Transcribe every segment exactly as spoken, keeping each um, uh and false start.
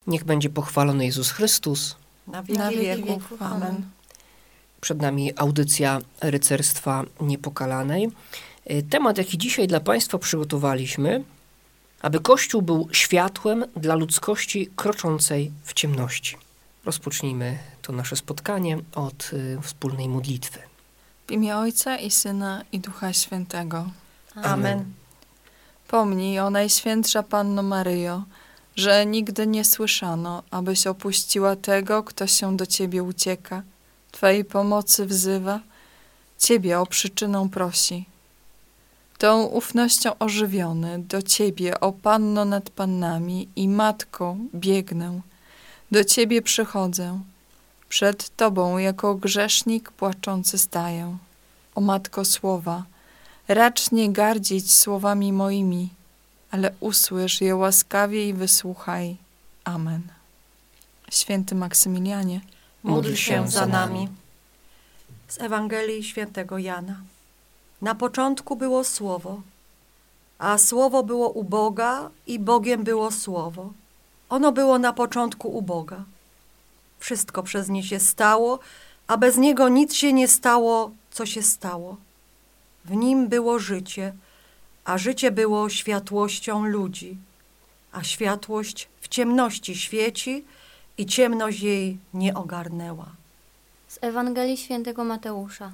Niech będzie pochwalony Jezus Chrystus. Na wieki, Na wieki wieków. wieków. Amen. Przed nami audycja Rycerstwa Niepokalanej. Temat, jaki dzisiaj dla Państwa przygotowaliśmy, aby Kościół był światłem dla ludzkości kroczącej w ciemności. Rozpocznijmy to nasze spotkanie od y, wspólnej modlitwy. W imię Ojca i Syna i Ducha Świętego. Amen. Pomnij, o Najświętsza Panno Maryjo, że nigdy nie słyszano, abyś opuściła tego, kto się do Ciebie ucieka, Twojej pomocy wzywa, Ciebie o przyczynę prosi. Tą ufnością ożywiony do Ciebie, o Panno nad Pannami i Matko, biegnę. Do Ciebie przychodzę. Przed Tobą jako grzesznik płaczący staję. O Matko słowa, racz nie gardzić słowami moimi, ale usłysz je łaskawie i wysłuchaj. Amen. Święty Maksymilianie, Módl się za nami. Z Ewangelii Świętego Jana. Na początku było Słowo, a Słowo było u Boga i Bogiem było Słowo. Ono było na początku u Boga. Wszystko przez nie się stało, a bez Niego nic się nie stało, co się stało. W Nim było życie, a życie było światłością ludzi, a światłość w ciemności świeci i ciemność jej nie ogarnęła. Z Ewangelii Świętego Mateusza.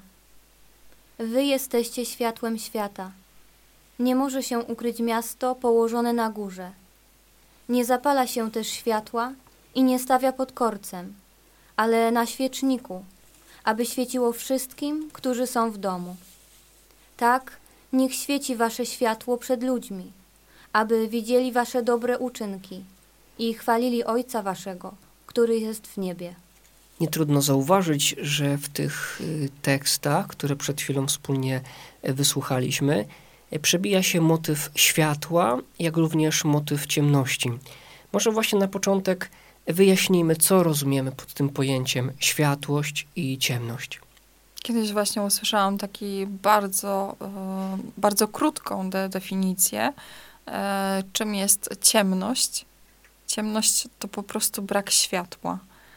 Wy jesteście światłem świata. Nie może się ukryć miasto położone na górze. Nie zapala się też światła i nie stawia pod korcem, ale na świeczniku, aby świeciło wszystkim, którzy są w domu. Tak, niech świeci wasze światło przed ludźmi, aby widzieli wasze dobre uczynki i chwalili Ojca waszego, który jest w niebie. Nie trudno zauważyć, że w tych y, tekstach, które przed chwilą wspólnie y, wysłuchaliśmy, y, przebija się motyw światła, jak również motyw ciemności. Może właśnie na początek wyjaśnijmy, co rozumiemy pod tym pojęciem światłość i ciemność. kiedyś właśnie usłyszałam taki bardzo, e, bardzo krótką de- definicję, e, czym jest ciemność. Ciemność to po prostu brak światła.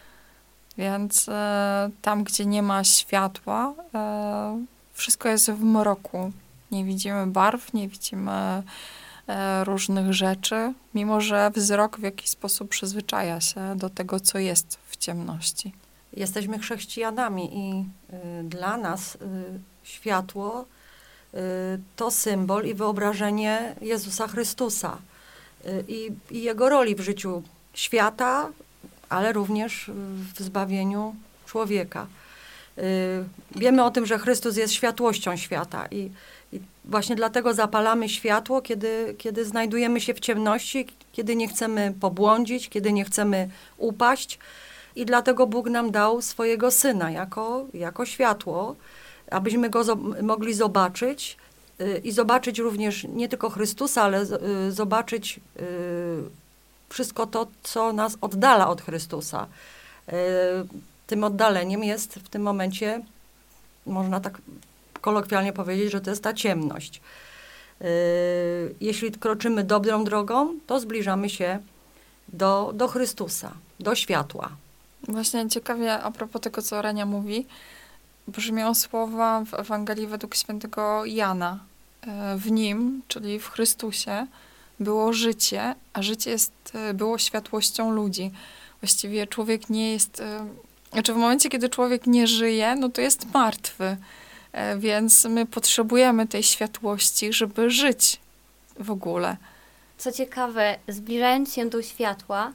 Więc e, tam, gdzie nie ma światła, e, wszystko jest w mroku. Nie widzimy barw, nie widzimy e, różnych rzeczy, mimo że wzrok w jakiś sposób przyzwyczaja się do tego, co jest w ciemności. Jesteśmy chrześcijanami i y, dla nas y, światło y, to symbol i wyobrażenie Jezusa Chrystusa y, i, i Jego roli w życiu świata, ale również w zbawieniu człowieka. Y, wiemy o tym, że Chrystus jest światłością świata i, i właśnie dlatego zapalamy światło, kiedy, kiedy znajdujemy się w ciemności, kiedy nie chcemy pobłądzić, kiedy nie chcemy upaść. I dlatego Bóg nam dał swojego Syna jako, jako światło, abyśmy Go zo- mogli zobaczyć y, i zobaczyć również nie tylko Chrystusa, ale z, y, zobaczyć y, wszystko to, co nas oddala od Chrystusa. Y, tym oddaleniem jest w tym momencie, można tak kolokwialnie powiedzieć, że to jest ta ciemność. Y, jeśli kroczymy dobrą drogą, to zbliżamy się do, do Chrystusa, do światła. Właśnie ciekawie, a propos tego, co Renia mówi, brzmią słowa w Ewangelii według świętego Jana. E, W nim, czyli w Chrystusie, było życie, a życie jest, e, było światłością ludzi. Właściwie człowiek nie jest, e, znaczy w momencie, kiedy człowiek nie żyje, no to jest martwy. E, Więc my potrzebujemy tej światłości, żeby żyć w ogóle. Co ciekawe, zbliżając się do światła,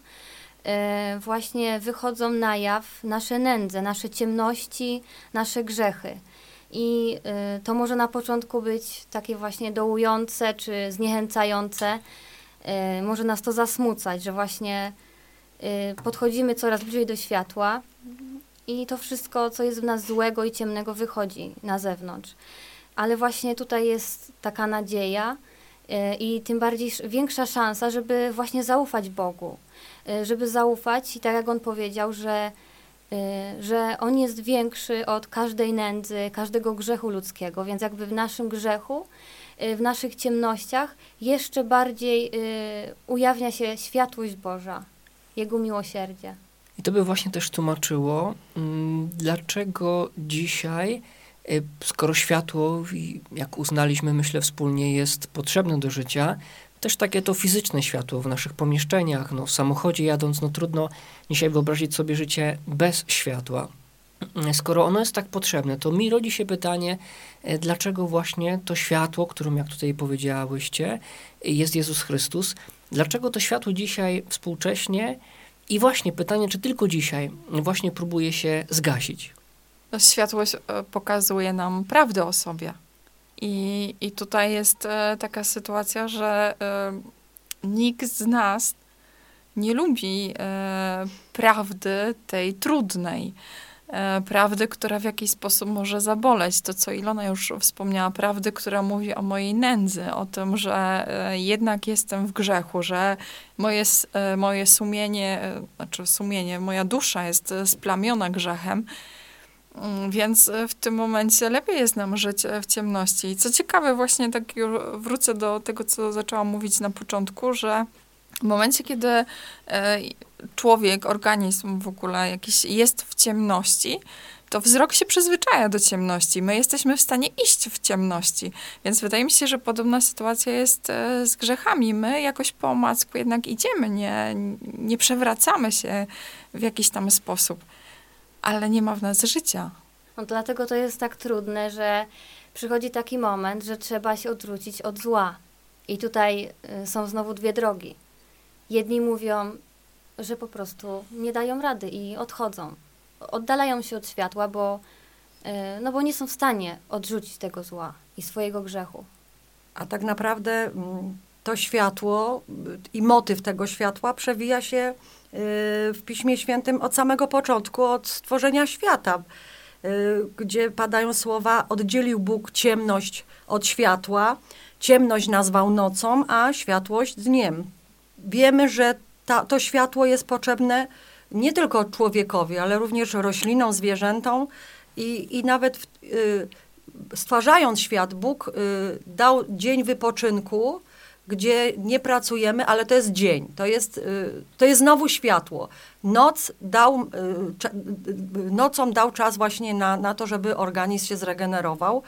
e, właśnie wychodzą na jaw nasze nędze, nasze ciemności, nasze grzechy. I e, to może na początku być takie właśnie dołujące czy zniechęcające. E, może nas to zasmucać, że właśnie e, podchodzimy coraz bliżej do światła i to wszystko, co jest w nas złego i ciemnego, wychodzi na zewnątrz. Ale właśnie tutaj jest taka nadzieja, i tym bardziej sz- większa szansa, żeby właśnie zaufać Bogu, y, żeby zaufać i tak jak On powiedział, że, y, że On jest większy od każdej nędzy, każdego grzechu ludzkiego, więc jakby w naszym grzechu, y, w naszych ciemnościach jeszcze bardziej y, ujawnia się światłość Boża, Jego miłosierdzie. I to by właśnie też tłumaczyło, mm, dlaczego dzisiaj, y, skoro światło, i jak uznaliśmy, myślę wspólnie, jest potrzebne do życia, też takie to fizyczne światło w naszych pomieszczeniach, no w samochodzie jadąc, no trudno dzisiaj wyobrazić sobie życie bez światła. Skoro ono jest tak potrzebne, to mi rodzi się pytanie, y, dlaczego właśnie to światło, którym, jak tutaj powiedziałyście, y, jest Jezus Chrystus, dlaczego to światło dzisiaj współcześnie i właśnie pytanie, czy tylko dzisiaj właśnie próbuje się zgasić. To światłość e, pokazuje nam prawdę o sobie. I, i tutaj jest e, taka sytuacja, że e, nikt z nas nie lubi e, prawdy tej trudnej. E, prawdy, która w jakiś sposób może zaboleć. To, co Ilona już wspomniała, prawdy, która mówi o mojej nędzy, o tym, że e, jednak jestem w grzechu, że moje, s- e, moje sumienie, e, znaczy sumienie, moja dusza jest e, splamiona grzechem. Mm, Więc e, w tym momencie lepiej jest nam żyć e, w ciemności. I co ciekawe, właśnie tak już wrócę do tego, co zaczęłam mówić na początku, że w momencie, kiedy e, człowiek, organizm w ogóle jakiś jest w ciemności, to wzrok się przyzwyczaja do ciemności. My jesteśmy w stanie iść w ciemności. Więc wydaje mi się, że podobna sytuacja jest e, z grzechami. My jakoś po omacku jednak idziemy, nie, nie przewracamy się w jakiś tam sposób. Ale nie ma w nas życia. No, dlatego to jest tak trudne, że przychodzi taki moment, że trzeba się odwrócić od zła. I tutaj y, są znowu dwie drogi. Jedni mówią, że po prostu nie dają rady i odchodzą. Oddalają się od światła, bo, y, no bo nie są w stanie odrzucić tego zła i swojego grzechu. A tak naprawdę mm, to światło y, i motyw tego światła przewija się y, w Piśmie Świętym od samego początku, od stworzenia świata, y, gdzie padają słowa: oddzielił Bóg ciemność od światła, ciemność nazwał nocą, a światłość dniem. Wiemy, że ta, to światło jest potrzebne nie tylko człowiekowi, ale również roślinom, zwierzętom i, i nawet w, y, stwarzając świat, Bóg y, dał dzień wypoczynku, gdzie nie pracujemy, ale to jest dzień, to jest, y, to jest znowu światło. Noc dał, y, cza, y, nocą dał czas właśnie na, na to, żeby organizm się zregenerował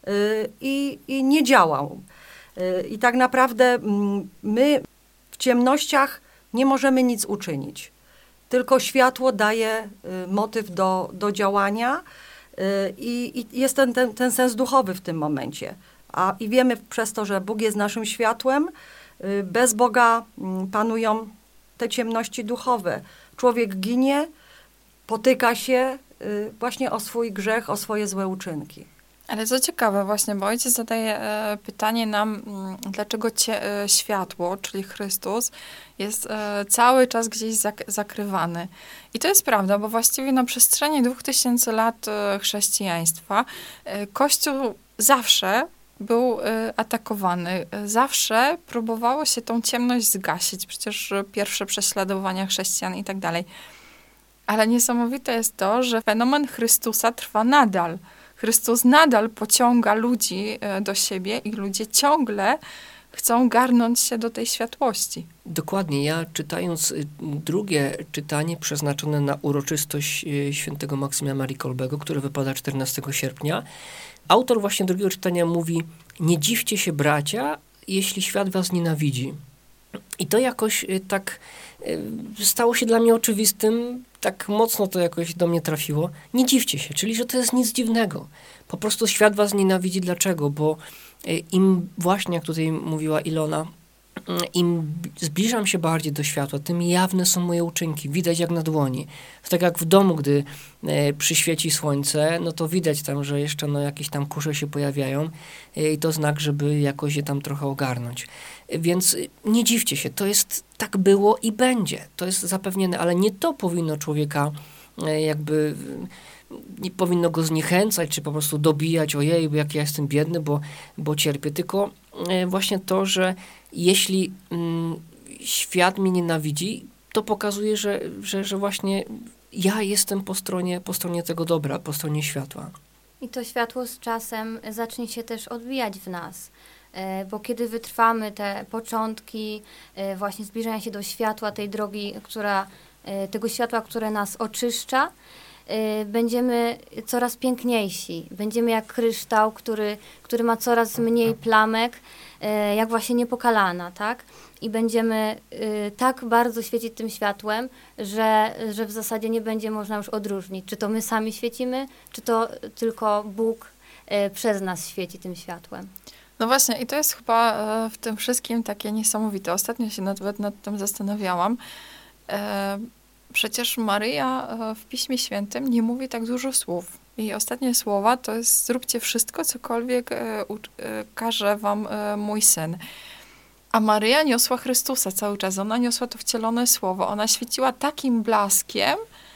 y, i, i nie działał. Y, I tak naprawdę mm, my w ciemnościach nie możemy nic uczynić. Tylko światło daje y, motyw do, do działania y, i jest ten, ten, ten sens duchowy w tym momencie. A, I wiemy przez to, że Bóg jest naszym światłem, y, bez Boga y, panują te ciemności duchowe. Człowiek ginie, potyka się y, właśnie o swój grzech, o swoje złe uczynki. Ale co ciekawe właśnie, bo ojciec zadaje e, pytanie nam, m, dlaczego cie, e, światło, czyli Chrystus, jest e, cały czas gdzieś zak- zakrywany. I to jest prawda, bo właściwie na przestrzeni dwóch tysięcy lat e, chrześcijaństwa e, Kościół zawsze był e, atakowany. E, Zawsze próbowało się tą ciemność zgasić. Przecież e, pierwsze prześladowania chrześcijan i tak dalej. Ale niesamowite jest to, że fenomen Chrystusa trwa nadal. Chrystus nadal pociąga ludzi e, do siebie i ludzie ciągle chcą garnąć się do tej światłości. Dokładnie. Ja czytając y, drugie czytanie przeznaczone na uroczystość y, świętego Maksymila Marii Kolbego, które wypada czternastego sierpnia, autor właśnie drugiego czytania mówi: nie dziwcie się, bracia, jeśli świat was nienawidzi. I to jakoś y, tak y, stało się dla mnie oczywistym, tak mocno to jakoś do mnie trafiło. Nie dziwcie się, czyli że to jest nic dziwnego. Po prostu świat was nienawidzi. Dlaczego? Bo y, im właśnie, jak tutaj mówiła Ilona, y, im zbliżam się bardziej do światła, tym jawne są moje uczynki. Widać jak na dłoni. To tak jak w domu, gdy y, przyświeci słońce, no to widać tam, że jeszcze no, jakieś tam kurze się pojawiają y, i to znak, żeby jakoś je tam trochę ogarnąć. Więc nie dziwcie się, to jest, tak było i będzie. To jest zapewnione, ale nie to powinno człowieka jakby, nie powinno go zniechęcać, czy po prostu dobijać, ojej, jak ja jestem biedny, bo, bo cierpię. Tylko właśnie to, że jeśli mm, świat mnie nienawidzi, to pokazuje, że, że, że właśnie ja jestem po stronie, po stronie tego dobra, po stronie światła. I to światło z czasem zacznie się też odbijać w nas. e, bo kiedy wytrwamy te początki e, właśnie zbliżania się do światła, tej drogi, która, e, tego światła, które nas oczyszcza, e, będziemy coraz piękniejsi. Będziemy jak kryształ, który, który ma coraz mniej plamek, e, jak właśnie niepokalana, tak? I będziemy y, tak bardzo świecić tym światłem, że, że w zasadzie nie będzie można już odróżnić, czy to my sami świecimy, czy to tylko Bóg y, przez nas świeci tym światłem. No właśnie, i to jest chyba e, w tym wszystkim takie niesamowite. Ostatnio się nawet nad tym zastanawiałam. E, przecież Maryja e, w Piśmie Świętym nie mówi tak dużo słów. Jej ostatnie słowa to jest: zróbcie wszystko, cokolwiek e, u, e, każe wam e, mój syn. A Maryja niosła Chrystusa cały czas. Ona niosła to wcielone słowo. Ona świeciła takim blaskiem,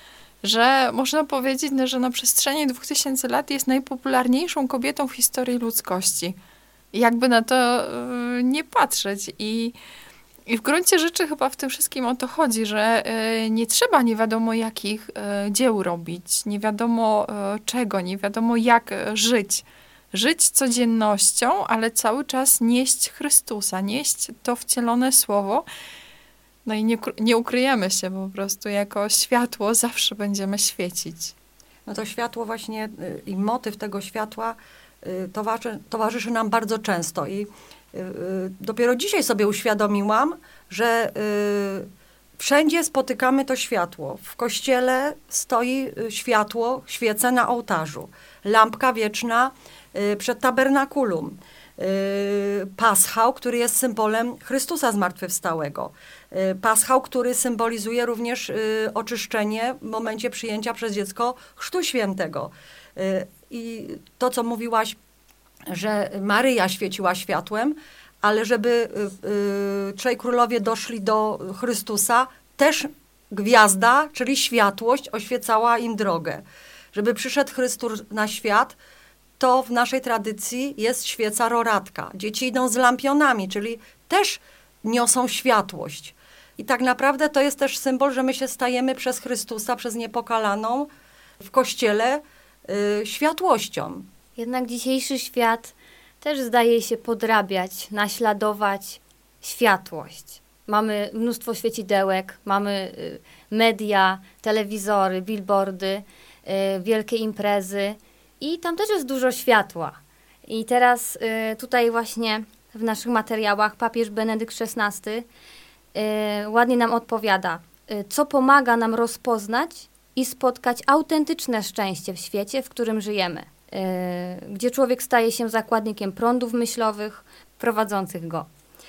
że można powiedzieć, no, że na przestrzeni dwóch tysięcy lat jest najpopularniejszą kobietą w historii ludzkości. Jakby na to y, nie patrzeć. I, I w gruncie rzeczy chyba w tym wszystkim o to chodzi, że y, nie trzeba nie wiadomo jakich y, dzieł robić, nie wiadomo y, czego, nie wiadomo jak y, żyć. Żyć codziennością, ale cały czas nieść Chrystusa, nieść to wcielone słowo. No i nie, nie ukryjemy się, po prostu jako światło zawsze będziemy świecić. No to światło właśnie y, i motyw tego światła y, towarzy, towarzyszy nam bardzo często. I y, y, dopiero dzisiaj sobie uświadomiłam, że y, wszędzie spotykamy to światło. W kościele stoi y, światło, świece na ołtarzu. Lampka wieczna y, przed tabernakulum. Y, paschał, który jest symbolem Chrystusa zmartwychwstałego. Y, paschał, który symbolizuje również y, oczyszczenie w momencie przyjęcia przez dziecko Chrztu Świętego. Y, I to, co mówiłaś, że Maryja świeciła światłem, ale żeby y, y, trzej królowie doszli do Chrystusa, też gwiazda, czyli światłość, oświecała im drogę. Żeby przyszedł Chrystus na świat, to w naszej tradycji jest świeca roratka. Dzieci idą z lampionami, czyli też niosą światłość. I tak naprawdę to jest też symbol, że my się stajemy przez Chrystusa, przez niepokalaną w Kościele y, światłością. Jednak dzisiejszy świat też zdaje się podrabiać, naśladować światłość. Mamy mnóstwo świecidełek, mamy y, media, telewizory, billboardy, y, wielkie imprezy i tam też jest dużo światła. I teraz y, tutaj właśnie w naszych materiałach papież Benedykt szesnasty y, ładnie nam odpowiada, y, co pomaga nam rozpoznać i spotkać autentyczne szczęście w świecie, w którym żyjemy. Y, gdzie człowiek staje się zakładnikiem prądów myślowych prowadzących go.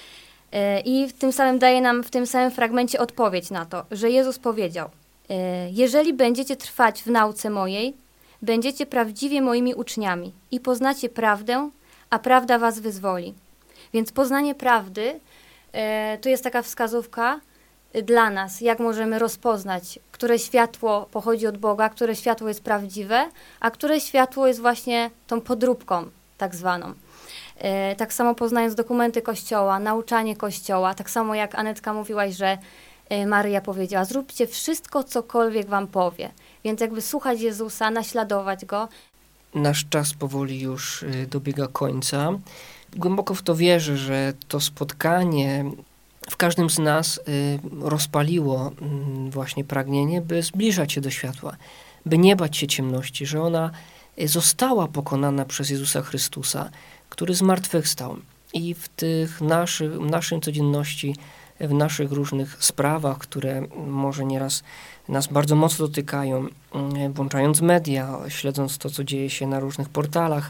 Y, I w tym samym daje nam w tym samym fragmencie odpowiedź na to, że Jezus powiedział: y, jeżeli będziecie trwać w nauce mojej, będziecie prawdziwie moimi uczniami i poznacie prawdę, a prawda was wyzwoli. Więc poznanie prawdy y, to jest taka wskazówka dla nas, jak możemy rozpoznać, które światło pochodzi od Boga, które światło jest prawdziwe, a które światło jest właśnie tą podróbką tak zwaną. E, tak samo poznając dokumenty Kościoła, nauczanie Kościoła, tak samo jak Anetka mówiłaś, że e, Maryja powiedziała, zróbcie wszystko, cokolwiek wam powie. Więc jakby słuchać Jezusa, naśladować Go. Nasz czas powoli już y, dobiega końca. Głęboko w to wierzę, że to spotkanie w każdym z nas y, rozpaliło y, właśnie pragnienie, by zbliżać się do światła, by nie bać się ciemności, że ona y, została pokonana przez Jezusa Chrystusa, który zmartwychwstał. I w tych naszych, w naszej codzienności, w naszych różnych sprawach, które może nieraz nas bardzo mocno dotykają, y, włączając media, śledząc to, co dzieje się na różnych portalach,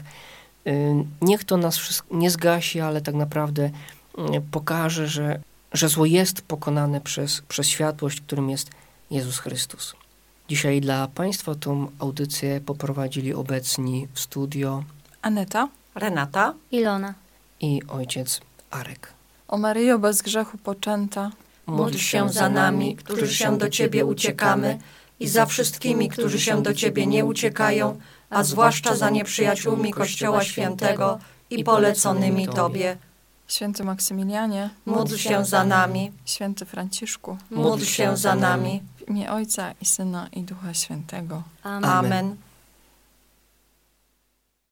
y, niech to nas wszystko nie zgasi, ale tak naprawdę y, pokaże, że że zło jest pokonane przez, przez światłość, którym jest Jezus Chrystus. Dzisiaj dla Państwa tą audycję poprowadzili obecni w studio Aneta, Renata, Ilona i ojciec Arek. o Maryjo bez grzechu poczęta, módl się za nami, którzy się do Ciebie uciekamy i za wszystkimi, którzy się do Ciebie nie uciekają, a zwłaszcza za nieprzyjaciółmi Kościoła Świętego i poleconymi Tobie. święty Maksymilianie, Módl się za nami, święty Franciszku, módl się za nami. w imię Ojca i Syna i Ducha Świętego. Amen. Amen.